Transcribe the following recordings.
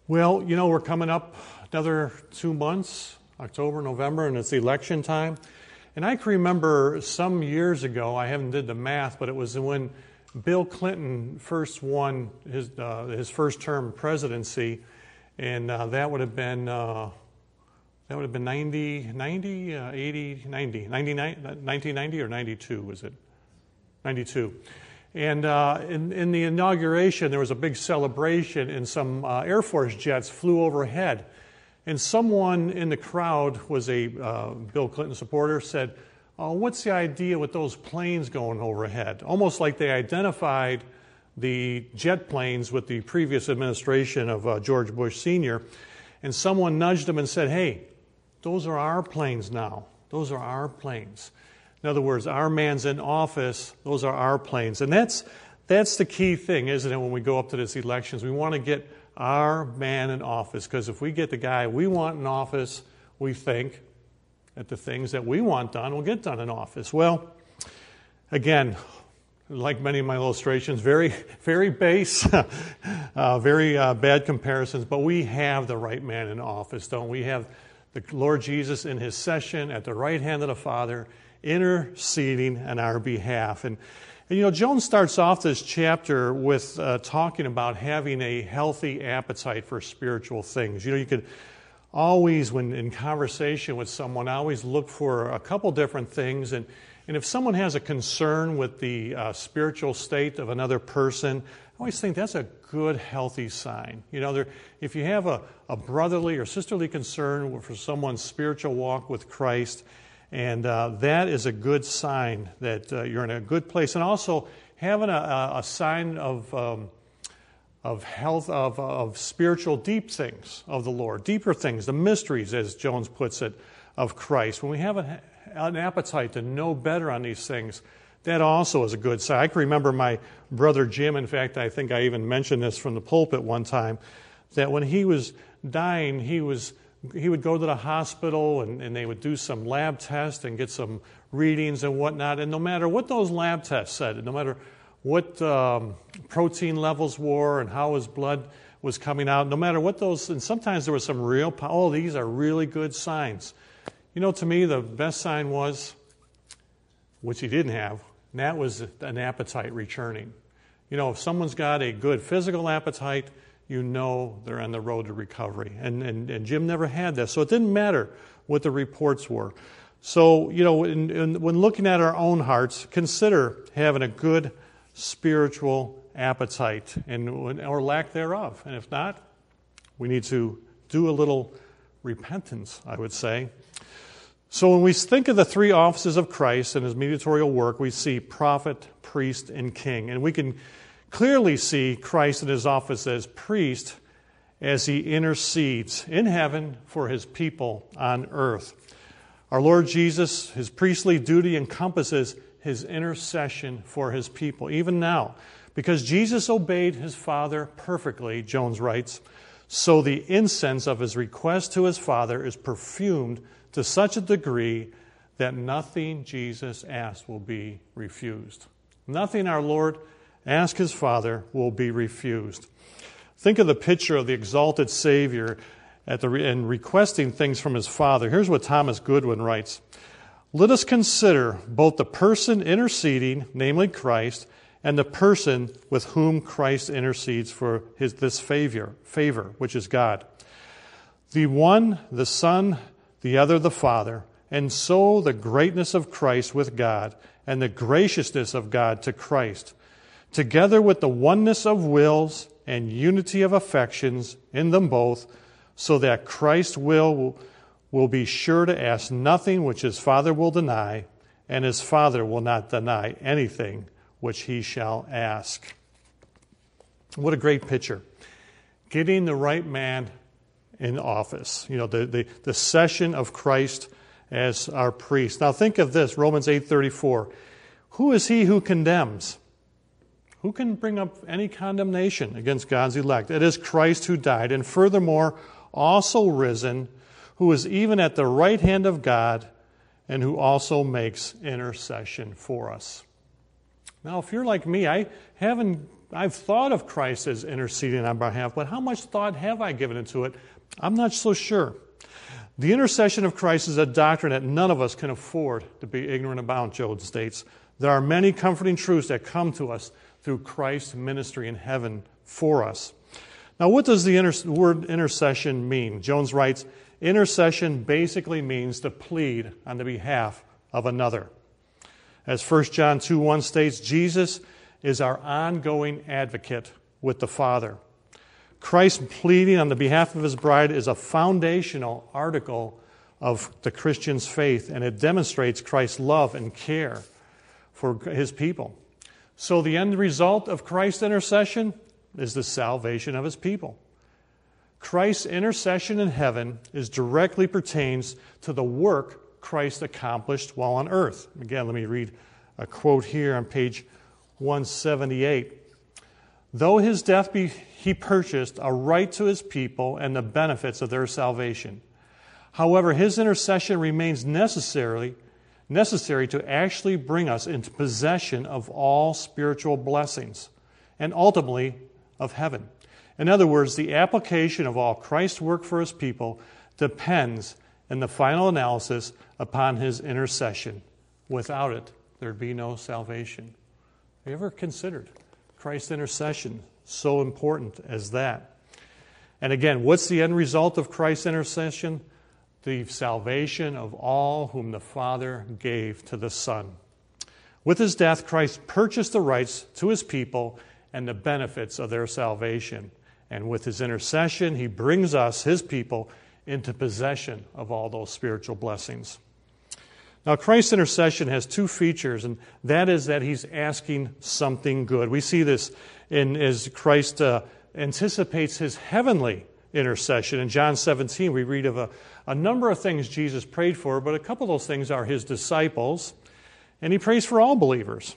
Well, we're coming up another 2 months, October, November, and it's election time. And I can remember some years ago, I haven't did the math, but it was when Bill Clinton first won his first term presidency, and that would have been 1990 or 92, was it? 92. And in the inauguration, there was a big celebration, and some Air Force jets flew overhead. And someone in the crowd was a Bill Clinton supporter, said, "Oh, what's the idea with those planes going overhead?" Almost like they identified the jet planes with the previous administration of George Bush Sr. And someone nudged him and said, "Hey, those are our planes now. Those are our planes." In other words, our man's in office, those are our planes. And that's the key thing, isn't it, when we go up to these elections? We want to get our man in office, because if we get the guy we want in office, we think that the things that we want done will get done in office. Well, again, like many of my illustrations, very, very base, very bad comparisons, but we have the right man in office, don't we? We have the Lord Jesus in his session at the right hand of the Father, interceding on our behalf. And Joan starts off this chapter with talking about having a healthy appetite for spiritual things. You could always, when in conversation with someone, always look for a couple different things. And if someone has a concern with the spiritual state of another person, I always think that's a good, healthy sign. If you have a brotherly or sisterly concern for someone's spiritual walk with Christ, and that is a good sign that you're in a good place. And also having a sign of health, of spiritual deep things of the Lord, deeper things, the mysteries, as Jones puts it, of Christ. When we have an appetite to know better on these things, that also is a good sign. I can remember my brother Jim, in fact, I think I even mentioned this from the pulpit one time, that when he was dying, he would go to the hospital and they would do some lab tests and get some readings and whatnot. And no matter what those lab tests said, no matter what protein levels were and how his blood was coming out, no matter what those, and sometimes there was some real, these are really good signs. To me, the best sign was, which he didn't have, and that was an appetite returning. If someone's got a good physical appetite, they're on the road to recovery. And Jim never had that. So it didn't matter what the reports were. So, when looking at our own hearts, consider having a good spiritual appetite or lack thereof. And if not, we need to do a little repentance, I would say. So when we think of the three offices of Christ and his mediatorial work, we see prophet, priest, and king. And we can clearly see Christ in his office as priest as he intercedes in heaven for his people on earth. Our Lord Jesus, his priestly duty encompasses his intercession for his people, even now. Because Jesus obeyed his Father perfectly, Jones writes, so the incense of his request to his Father is perfumed to such a degree that nothing Jesus asked will be refused. Nothing our Lord ask his Father will be refused. Think of the picture of the exalted Savior and requesting things from his Father. Here's what Thomas Goodwin writes. Let us consider both the person interceding, namely Christ, and the person with whom Christ intercedes for this favor, which is God. The one, the Son, the other, the Father, and so the greatness of Christ with God and the graciousness of God to Christ, together with the oneness of wills and unity of affections in them both, so that Christ's will be sure to ask nothing which his Father will deny, and his Father will not deny anything which he shall ask. What a great picture. Getting the right man in office. The session of Christ as our priest. Now think of this, Romans 8:34. Who is he who condemns? Who can bring up any condemnation against God's elect? It is Christ who died, and furthermore also risen, who is even at the right hand of God, and who also makes intercession for us. Now, if you're like me, I haven't I've thought of Christ as interceding on our behalf, but how much thought have I given into it? I'm not so sure. The intercession of Christ is a doctrine that none of us can afford to be ignorant about, Job states. There are many comforting truths that come to us through Christ's ministry in heaven for us. Now, what does the word intercession mean? Jones writes, intercession basically means to plead on the behalf of another. As 1 John 2:1 states, Jesus is our ongoing advocate with the Father. Christ pleading on the behalf of his bride is a foundational article of the Christian's faith, and it demonstrates Christ's love and care for his people. So the end result of Christ's intercession is the salvation of his people. Christ's intercession in heaven directly pertains to the work Christ accomplished while on earth. Again, let me read a quote here on page 178. Though his death he purchased a right to his people and the benefits of their salvation. However, his intercession remains necessary to actually bring us into possession of all spiritual blessings and ultimately of heaven. In other words, the application of all Christ's work for his people depends in the final analysis upon his intercession. Without it, there'd be no salvation. Have you ever considered Christ's intercession so important as that? And again, what's the end result of Christ's intercession? The salvation of all whom the Father gave to the Son. With his death, Christ purchased the rights to his people and the benefits of their salvation. And with his intercession, he brings us, his people, into possession of all those spiritual blessings. Now, Christ's intercession has two features, and that is that he's asking something good. We see this as Christ anticipates his heavenly intercession. In John 17, we read of a number of things Jesus prayed for, but a couple of those things are his disciples, and he prays for all believers.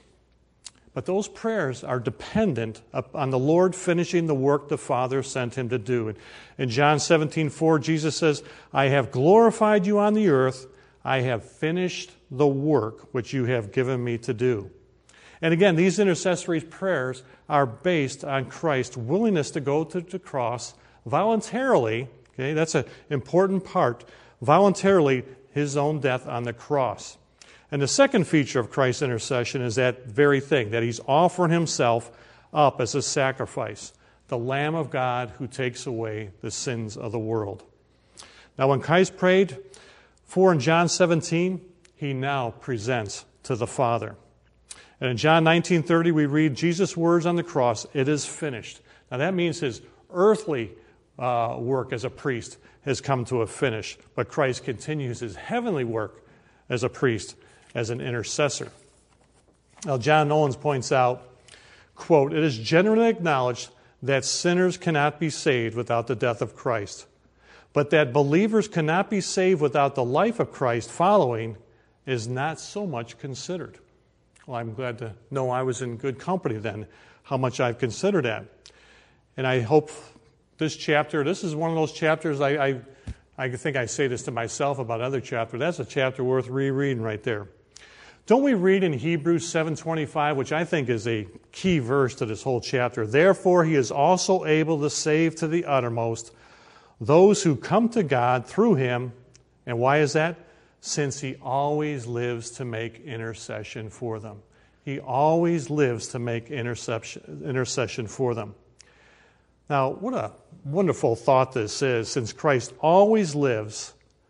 But those prayers are dependent on the Lord finishing the work the Father sent him to do. In John 17:4, Jesus says, I have glorified you on the earth. I have finished the work which you have given me to do. And again, these intercessory prayers are based on Christ's willingness to go to the cross voluntarily. Okay, that's an important part. Voluntarily, his own death on the cross. And the second feature of Christ's intercession is that very thing, that he's offering himself up as a sacrifice, the Lamb of God who takes away the sins of the world. Now, when Christ prayed for in John 17, he now presents to the Father. And in John 19:30, we read Jesus' words on the cross, it is finished. Now, that means his earthly work as a priest has come to a finish, but Christ continues his heavenly work as a priest, as an intercessor. Now, John Owens points out, quote, it is generally acknowledged that sinners cannot be saved without the death of Christ, but that believers cannot be saved without the life of Christ following is not so much considered. Well, I'm glad to know I was in good company then, how much I've considered that. And I hope this is one of those chapters, I think I say this to myself about other chapters, that's a chapter worth rereading right there. Don't we read in Hebrews 7:25, which I think is a key verse to this whole chapter, therefore he is also able to save to the uttermost those who come to God through him. And why is that? Since he always lives to make intercession for them. He always lives to make intercession for them. Now, what a wonderful thought this is, since Christ always lives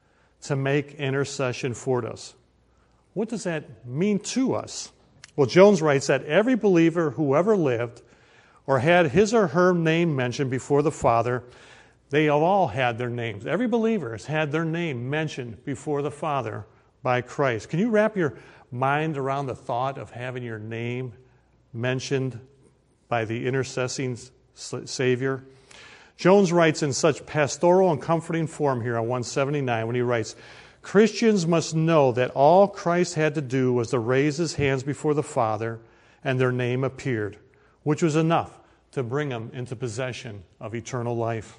to make intercession for us. What does that mean to us? Well, Jones writes that every believer who ever lived or had his or her name mentioned before the Father, they have all had their names. Every believer has had their name mentioned before the Father by Christ. Can you wrap your mind around the thought of having your name mentioned by the intercessing Savior? Jones writes in such pastoral and comforting form here on 179 when he writes, Christians must know that all Christ had to do was to raise his hands before the Father and their name appeared, which was enough to bring them into possession of eternal life.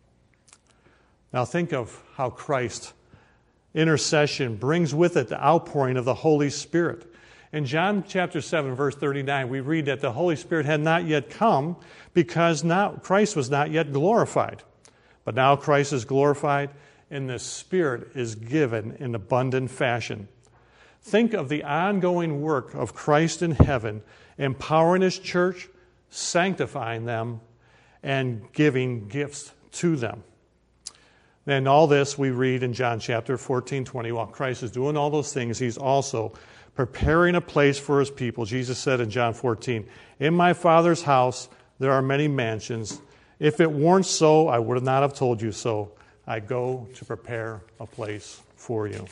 Now think of how Christ's intercession brings with it the outpouring of the Holy Spirit. In John chapter 7, verse 39, we read that the Holy Spirit had not yet come because Christ was not yet glorified. But now Christ is glorified, and the Spirit is given in abundant fashion. Think of the ongoing work of Christ in heaven, empowering His church, sanctifying them, and giving gifts to them. And all this we read in John chapter 14, 20. While Christ is doing all those things, He's also preparing a place for His people. Jesus said in John 14, "In my Father's house there are many mansions. If it weren't so, I would not have told you so. I go to prepare a place for you."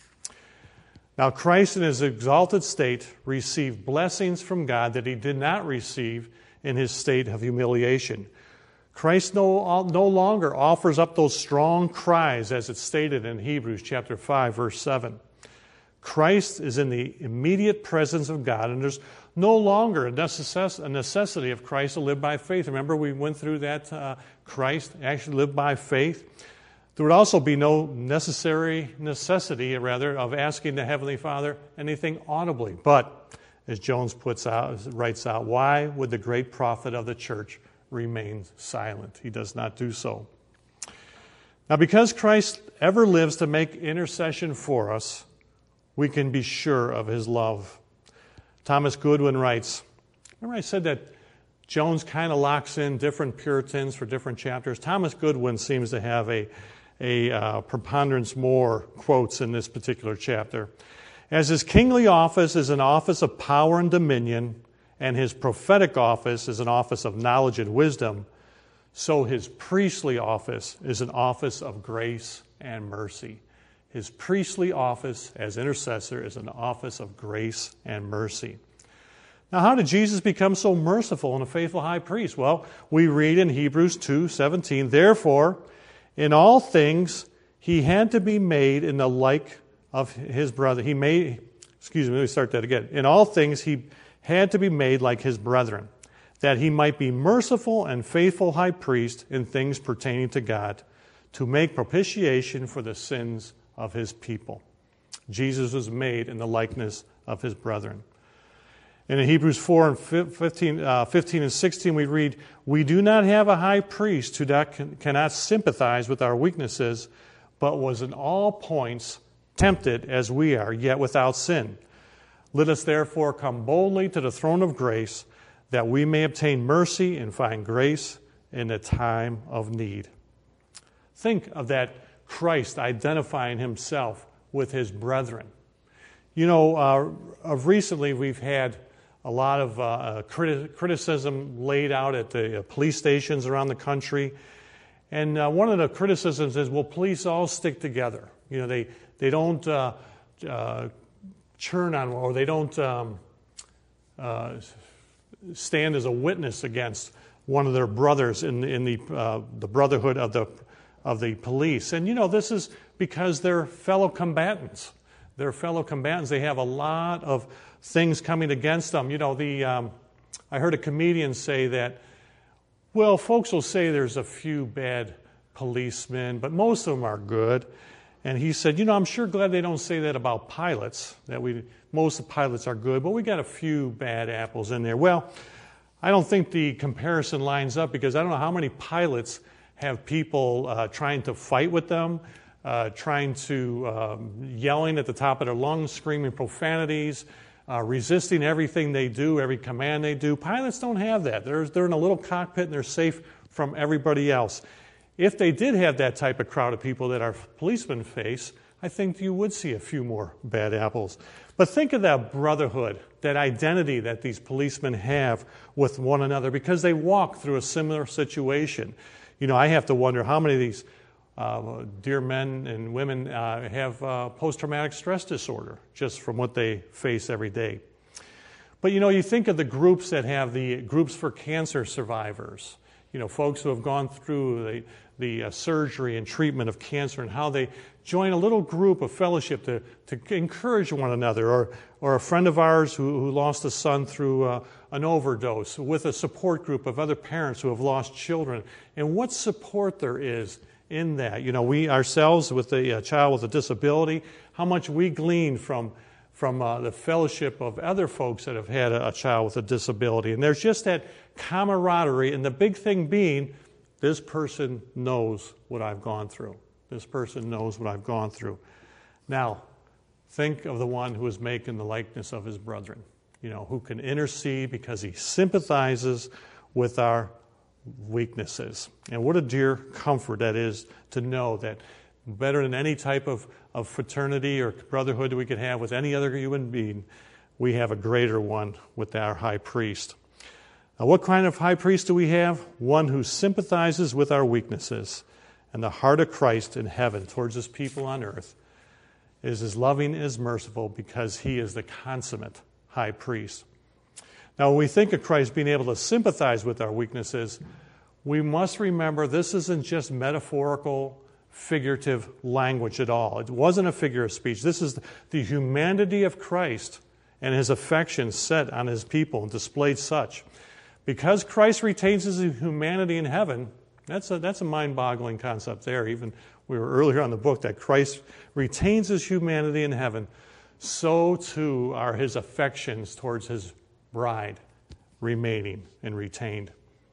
Now, Christ in His exalted state received blessings from God that He did not receive in His state of humiliation. Christ no longer offers up those strong cries as it's stated in Hebrews chapter 5, verse 7. Christ is in the immediate presence of God, and there's no longer a necessity of Christ to live by faith. Remember, we went through that Christ actually lived by faith. There would also be no necessity, of asking the Heavenly Father anything audibly. But, as Jones writes out, why would the great prophet of the church remain silent? He does not do so. Now, because Christ ever lives to make intercession for us, we can be sure of His love. Thomas Goodwin writes, remember I said that Jones kind of locks in different Puritans for different chapters? Thomas Goodwin seems to have a preponderance more quotes in this particular chapter. As His kingly office is an office of power and dominion, and His prophetic office is an office of knowledge and wisdom, so His priestly office is an office of grace and mercy. His priestly office as intercessor is an office of grace and mercy. Now, how did Jesus become so merciful and a faithful high priest? Well, we read in Hebrews 2:17, "Therefore, in all things He had to be made in the like of His brother." Let me start that again. "In all things He had to be made like His brethren, that He might be merciful and faithful high priest in things pertaining to God, to make propitiation for the sins of His people." Jesus was made in the likeness of His brethren. And in Hebrews 4 and 15 and 16 we read, "We do not have a high priest who cannot sympathize with our weaknesses, but was in all points tempted as we are, yet without sin. Let us therefore come boldly to the throne of grace, that we may obtain mercy and find grace in the time of need." Think of that Christ identifying Himself with His brethren. You know, recently we've had a lot of criticism laid out at the police stations around the country. And one of the criticisms is, well, police all stick together. You know, they don't churn on, or they don't stand as a witness against one of their brothers in the brotherhood of the police. And, you know, this is because they're fellow combatants. They're fellow combatants. They have a lot of things coming against them. You know, I heard a comedian say that, well, folks will say there's a few bad policemen, but most of them are good. And he said, you know, I'm sure glad they don't say that about pilots, that most of the pilots are good, but we got a few bad apples in there. Well, I don't think the comparison lines up, because I don't know how many pilots have people trying to fight with them, yelling at the top of their lungs, screaming profanities, resisting everything they do, every command they do. Pilots don't have that. They're in a little cockpit and they're safe from everybody else. If they did have that type of crowd of people that our policemen face, I think you would see a few more bad apples. But think of that brotherhood, that identity that these policemen have with one another, because they walk through a similar situation. You know, I have to wonder how many of these dear men and women have post-traumatic stress disorder just from what they face every day. But, you know, you think of the groups that have the groups for cancer survivors, you know, folks who have gone through the surgery and treatment of cancer, and how they join a little group of fellowship to encourage one another, or a friend of ours who lost a son through an overdose, with a support group of other parents who have lost children, and what support there is in that. You know, we ourselves with a child with a disability, how much we glean from from the fellowship of other folks that have had a child with a disability. And there's just that camaraderie, and the big thing being, this person knows what I've gone through. This person knows what I've gone through. Now, think of the one who is making the likeness of his brethren, who can intercede because he sympathizes with our weaknesses. And what a dear comfort that is to know that better than any type of fraternity or brotherhood we could have with any other human being, we have a greater one with our high priest. Now, what kind of high priest do we have? One who sympathizes with our weaknesses. And the heart of Christ in heaven towards his people on earth is as loving as merciful because he is the consummate high priest. Now, when we think of Christ being able to sympathize with our weaknesses, we must remember this isn't just metaphorical, figurative language at all. It wasn't a figure of speech. This is the humanity of Christ and his affection set on his people and displayed such. Because Christ retains his humanity in heaven, that's a mind-boggling concept there. Even we were earlier on the book that Christ retains his humanity in heaven, so too are his affections towards his bride remaining and retained.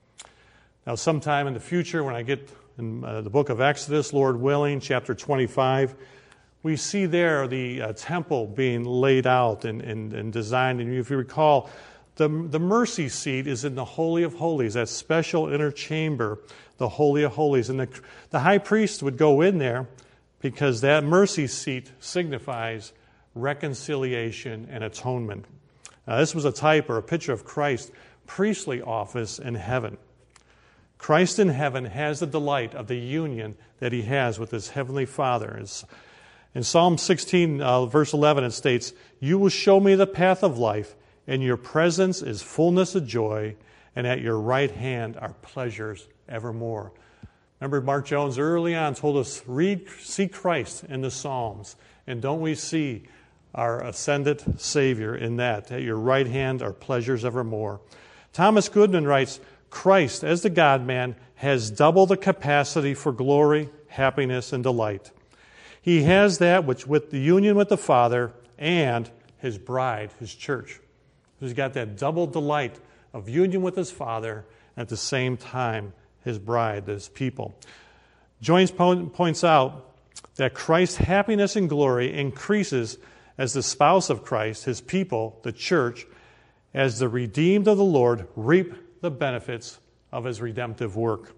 Now, sometime in the future, when I get in the book of Exodus, Lord willing, chapter 25, we see there the temple being laid out and designed. And if you recall, the mercy seat is in the Holy of Holies, that special inner chamber, the Holy of Holies. And the high priest would go in there because that mercy seat signifies reconciliation and atonement. Now, this was a type or a picture of Christ's priestly office in heaven. Christ in heaven has the delight of the union that he has with his heavenly Father. In Psalm 16, verse 11, it states, "You will show me the path of life. In your presence is fullness of joy, and at your right hand are pleasures evermore." Remember, Mark Jones early on told us, see Christ in the Psalms. And don't we see our ascended Savior in that? At your right hand are pleasures evermore. Thomas Goodman writes, Christ, as the God-man, has double the capacity for glory, happiness, and delight. He has that which with the union with the Father and his bride, his church. He's got that double delight of union with his Father, and at the same time, his bride, his people. Joyce points out that Christ's happiness and glory increases as the spouse of Christ, his people, the church, as the redeemed of the Lord reap the benefits of his redemptive work.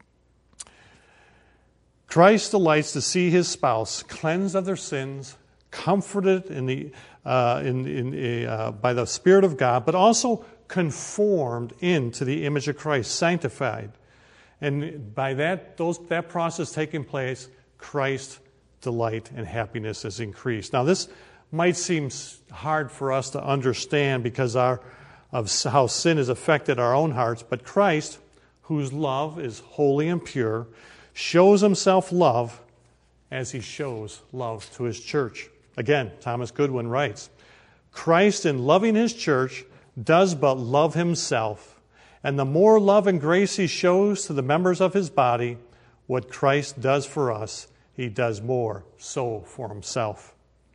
Christ delights to see his spouse cleansed of their sins, comforted by the Spirit of God, but also conformed into the image of Christ, sanctified. And by that process taking place, Christ's delight and happiness is increased. Now, this might seem hard for us to understand because of how sin has affected our own hearts, but Christ, whose love is holy and pure, shows himself love as he shows love to his church. Again, Thomas Goodwin writes, Christ, in loving his church, does but love himself, and the more love and grace he shows to the members of his body, what Christ does for us, he does more so for himself.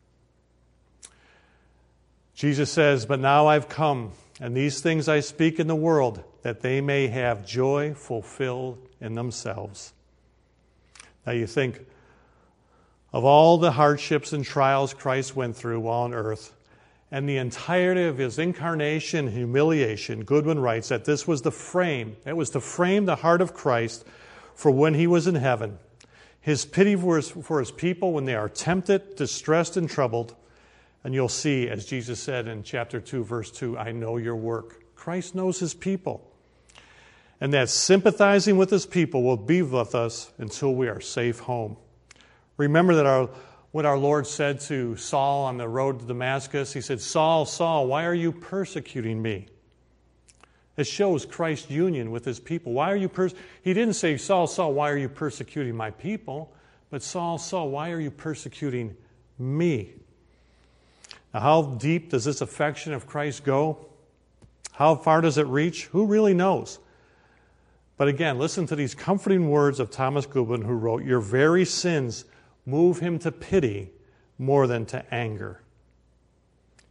Jesus says, but now I've come, and these things I speak in the world, that they may have joy fulfilled in themselves. Now you think of all the hardships and trials Christ went through while on earth, and the entirety of his incarnation and humiliation. Goodwin writes that this was the frame. It was to frame the heart of Christ for when he was in heaven. His pity for his people when they are tempted, distressed, and troubled. And you'll see, as Jesus said in chapter 2, verse 2, I know your work. Christ knows his people. And that sympathizing with his people will be with us until we are safe home. Remember that what our Lord said to Saul on the road to Damascus. He said, Saul, Saul, why are you persecuting me? It shows Christ's union with his people. Why are you He didn't say, Saul, Saul, why are you persecuting my people? But Saul, Saul, why are you persecuting me? Now, how deep does this affection of Christ go? How far does it reach? Who really knows? But again, listen to these comforting words of Thomas Goodwin, who wrote, your very sins move him to pity more than to anger.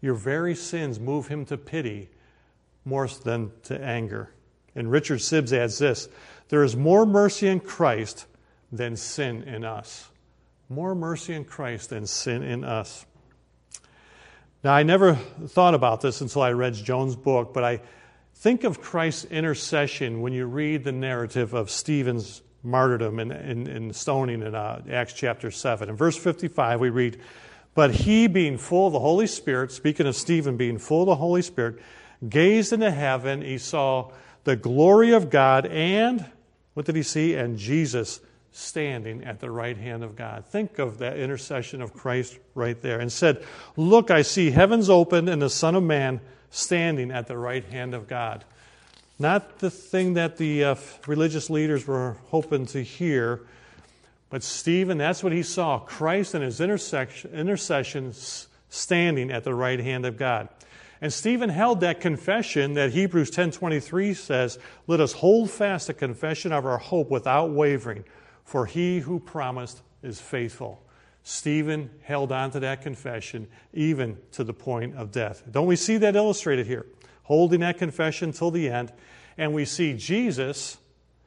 your very sins move him to pity more than to anger. And Richard Sibbes adds this, there is more mercy in Christ than sin in us. More mercy in Christ than sin in us. Now, I never thought about this until I read Jones' book, but I think of Christ's intercession when you read the narrative of Stephen's martyrdom and stoning in Acts chapter 7. In verse 55, we read, but he, being full of the Holy Spirit, speaking of Stephen being full of the Holy Spirit, gazed into heaven. He saw the glory of God and, what did he see? And Jesus standing at the right hand of God. Think of that intercession of Christ right there. And said, look, I see heavens open and the Son of Man standing at the right hand of God. Not the thing that the religious leaders were hoping to hear, but Stephen, that's what he saw. Christ and his intercession standing at the right hand of God. And Stephen held that confession that Hebrews 10:23 says, let us hold fast the confession of our hope without wavering, for he who promised is faithful. Stephen held on to that confession even to the point of death. Don't we see that illustrated here? Holding that confession till the end. And we see Jesus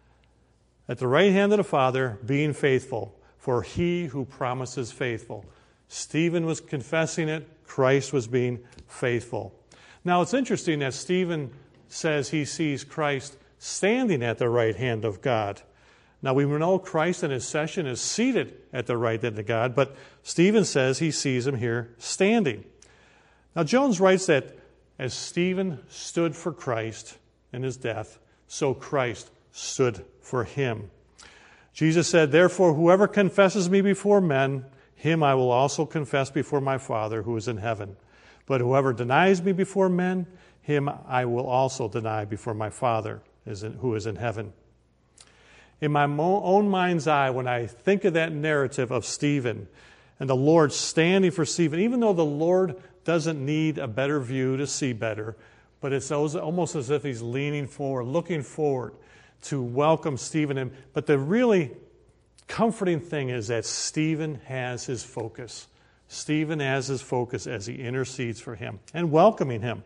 at the right hand of the Father being faithful, for he who promises faithful. Stephen was confessing it. Christ was being faithful. Now it's interesting that Stephen says he sees Christ standing at the right hand of God. Now we know Christ in his session is seated at the right hand of God, but Stephen says he sees him here standing. Now Jones writes that as Stephen stood for Christ in his death, so Christ stood for him. Jesus said, therefore, whoever confesses me before men, him I will also confess before my Father who is in heaven. But whoever denies me before men, him I will also deny before my Father who is in heaven. In my own mind's eye, when I think of that narrative of Stephen and the Lord standing for Stephen, even though the Lord doesn't need a better view to see better, but it's almost as if he's leaning forward, looking forward to welcome Stephen in. But the really comforting thing is that Stephen has his focus. Stephen has his focus as he intercedes for him and welcoming him.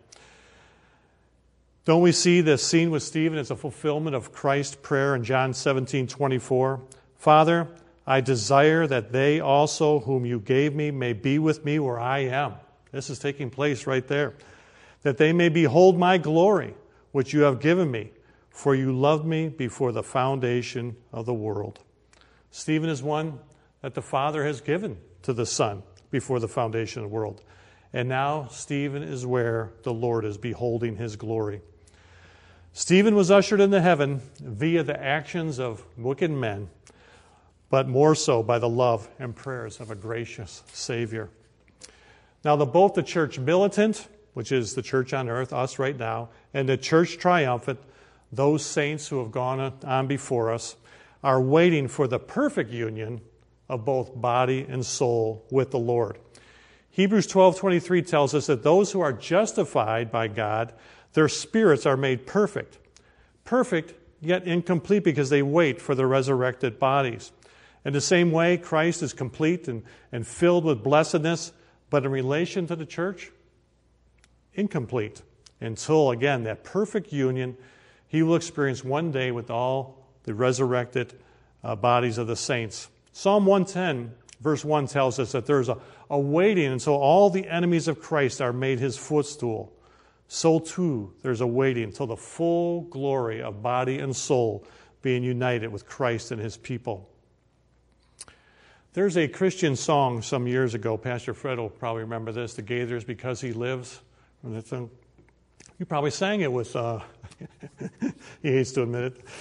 Don't we see the scene with Stephen as a fulfillment of Christ's prayer in John 17:24? Father, I desire that they also whom you gave me may be with me where I am. This is taking place right there. That they may behold my glory, which you have given me, for you loved me before the foundation of the world. Stephen is one that the Father has given to the Son before the foundation of the world. And now Stephen is where the Lord is beholding his glory. Stephen was ushered into heaven via the actions of wicked men, but more so by the love and prayers of a gracious Savior. Now, both the church militant, which is the church on earth, us right now, and the church triumphant, those saints who have gone on before us, are waiting for the perfect union of both body and soul with the Lord. Hebrews 12:23 tells us that those who are justified by God, their spirits are made perfect. Perfect, yet incomplete because they wait for the resurrected bodies. In the same way, Christ is complete and filled with blessedness, but in relation to the church, incomplete. Until, again, that perfect union he will experience one day with all the resurrected bodies of the saints. Psalm 110, verse 1 tells us that there's a waiting until all the enemies of Christ are made his footstool. So too, there's a waiting until the full glory of body and soul being united with Christ and his people. There's a Christian song some years ago, Pastor Fred will probably remember this, The Gaither's Because He Lives. You probably sang it with, he hates to admit it.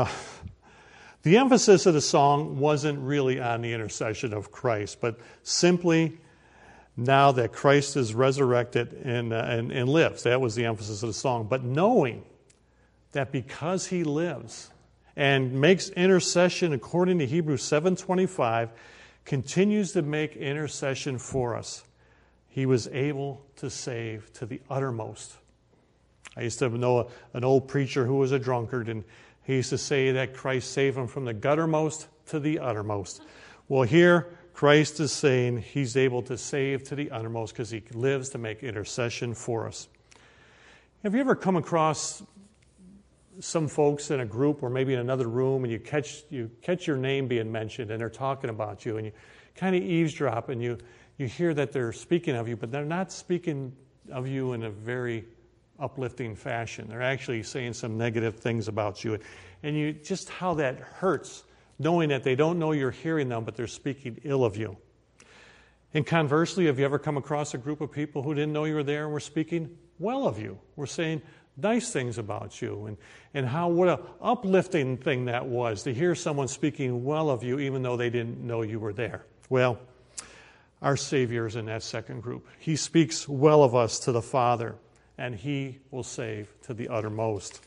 The emphasis of the song wasn't really on the intercession of Christ, but simply now that Christ is resurrected and lives. That was the emphasis of the song. But knowing that because he lives and makes intercession according to Hebrews 7:25, continues to make intercession for us, he was able to save to the uttermost. I used to know an old preacher who was a drunkard, and he used to say that Christ saved him from the guttermost to the uttermost. Well, here, Christ is saying he's able to save to the uttermost because he lives to make intercession for us. Have you ever come across some folks in a group or maybe in another room and you catch your name being mentioned and they're talking about you and you kind of eavesdrop and you hear that they're speaking of you, but they're not speaking of you in a very uplifting fashion. They're actually saying some negative things about you. And you just how that hurts, knowing that they don't know you're hearing them, but they're speaking ill of you. And conversely, have you ever come across a group of people who didn't know you were there and were speaking well of you? We're saying nice things about you and how what an uplifting thing that was to hear someone speaking well of you even though they didn't know you were there. Well, our Savior is in that second group. He speaks well of us to the Father, and he will save to the uttermost.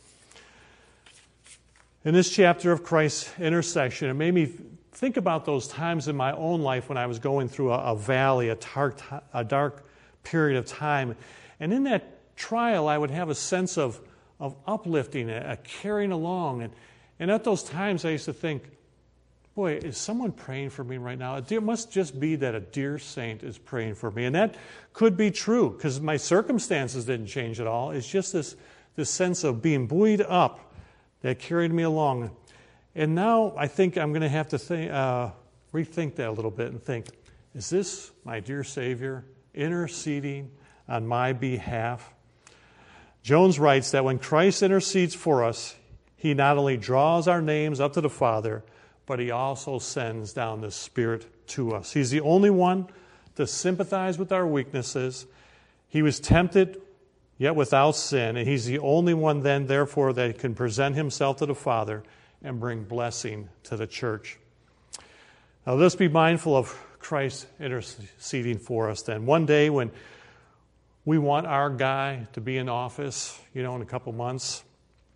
In this chapter of Christ's intercession, it made me think about those times in my own life when I was going through a valley, a dark period of time. And in that trial, I would have a sense of uplifting, a carrying along. And at those times, I used to think, boy, is someone praying for me right now? It must just be that a dear saint is praying for me. And that could be true, because my circumstances didn't change at all. It's just this sense of being buoyed up that carried me along. And now I think I'm going to have to rethink that a little bit and think, is this my dear Savior interceding on my behalf? Jones writes that when Christ intercedes for us, he not only draws our names up to the Father, but he also sends down the Spirit to us. He's the only one to sympathize with our weaknesses. He was tempted, yet without sin, and he's the only one then, therefore, that can present himself to the Father and bring blessing to the church. Now, let's be mindful of Christ interceding for us then. One day when we want our guy to be in office, in a couple months,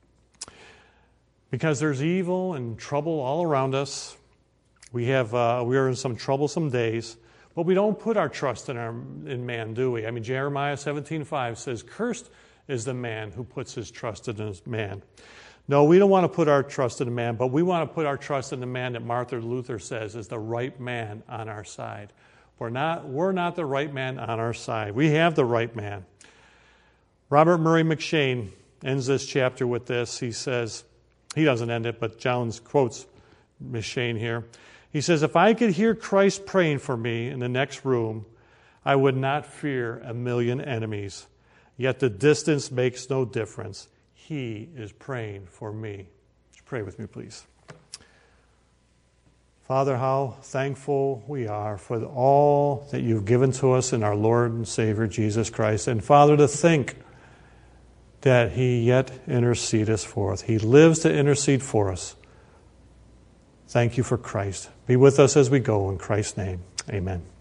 because there's evil and trouble all around us. We are in some troublesome days, but we don't put our trust in man, do we? Jeremiah 17:5 says, "Cursed is the man who puts his trust in man." No, we don't want to put our trust in a man, but we want to put our trust in the man that Martin Luther says is the right man on our side. We're not the right man on our side. We have the right man. Robert Murray McCheyne ends this chapter with this. He says, he doesn't end it, but Jones quotes McCheyne here. He says, "If I could hear Christ praying for me in the next room, I would not fear a million enemies. Yet the distance makes no difference. He is praying for me." Pray with me, please. Father, how thankful we are for all that you've given to us in our Lord and Savior, Jesus Christ. And Father, to think that he yet intercedes for us. He lives to intercede for us. Thank you for Christ. Be with us as we go in Christ's name. Amen.